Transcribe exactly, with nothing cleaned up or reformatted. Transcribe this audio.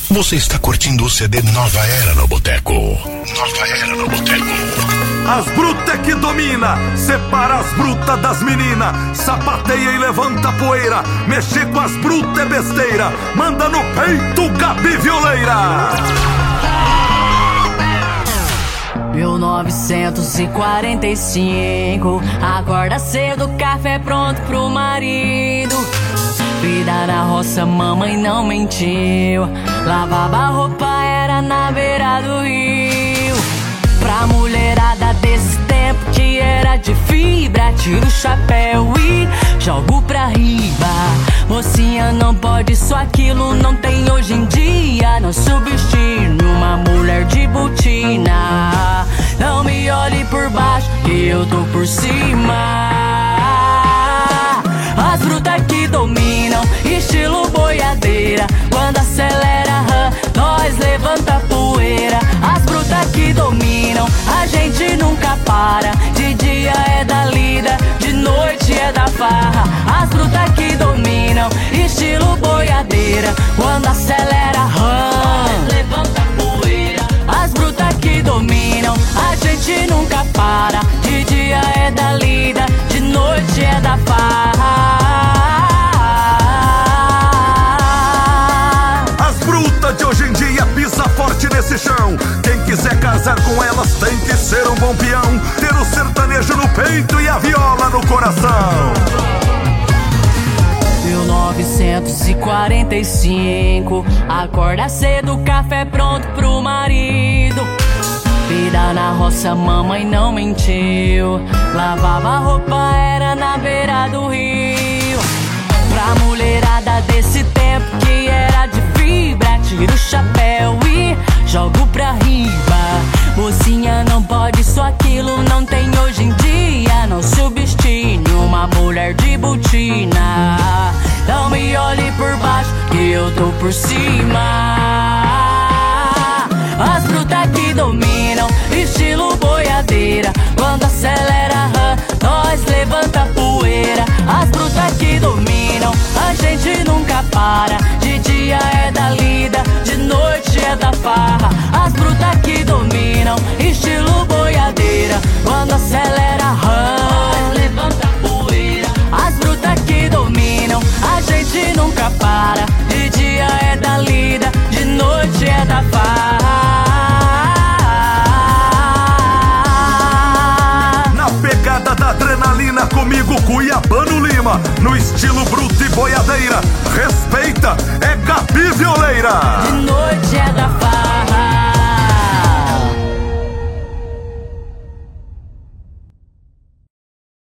Você está curtindo o C D Nova Era no Boteco. Nova Era no Boteco. As brutas é que domina, separa as brutas das meninas, sapateia e levanta poeira, mexer com as brutas é besteira, manda no peito Gabi Violeira. mil novecentos e quarenta e cinco, acorda cedo, café pronto pro marido. Vida na roça, mamãe não mentiu, lavava a roupa, era na beira do rio. Pra mulherada desse tempo que era de fibra, tiro o chapéu e jogo pra riba. Mocinha não pode, só aquilo não tem hoje em dia. Não subestime uma mulher de botina. Não me olhe por baixo que eu tô por cima. As brutas que dominam, estilo boiadeira. Quando acelera, nós levanta poeira. As brutas que dominam, a gente nunca para. De dia é da lida, de noite é da farra. As brutas que dominam, estilo boiadeira. Quando acelera, nós levanta poeira. As brutas que dominam, a gente nunca para. De dia é da lida, de noite é da farra. De hoje em dia pisa forte nesse chão. Quem quiser casar com elas tem que ser um bom peão, ter o sertanejo no peito e a viola no coração. mil novecentos e quarenta e cinco, acorda cedo, café pronto pro marido. Vida na roça, mamãe não mentiu, lavava a roupa, era na beira do rio. Pra mulherada desse tempo que era de fibra, tiro o chapéu e jogo pra riba. Mocinha não pode, só aquilo não tem hoje em dia. Não subestime uma mulher de botina. Não me olhe por baixo que eu tô por cima. As brutas que dominam, estilo boiadeira. Quando acelera, nós levanta poeira. As brutas que dominam, a gente nunca para. De dia é da lida, de noite é da farra. As brutas que dominam, estilo boiadeira. Quando acelera, nós levanta poeira. As brutas que dominam, a gente nunca para. De dia é da lida, de noite é da farra. Da adrenalina comigo, Cuiabano Lima. No estilo bruto e boiadeira, respeita, é Gabi Violeira. De noite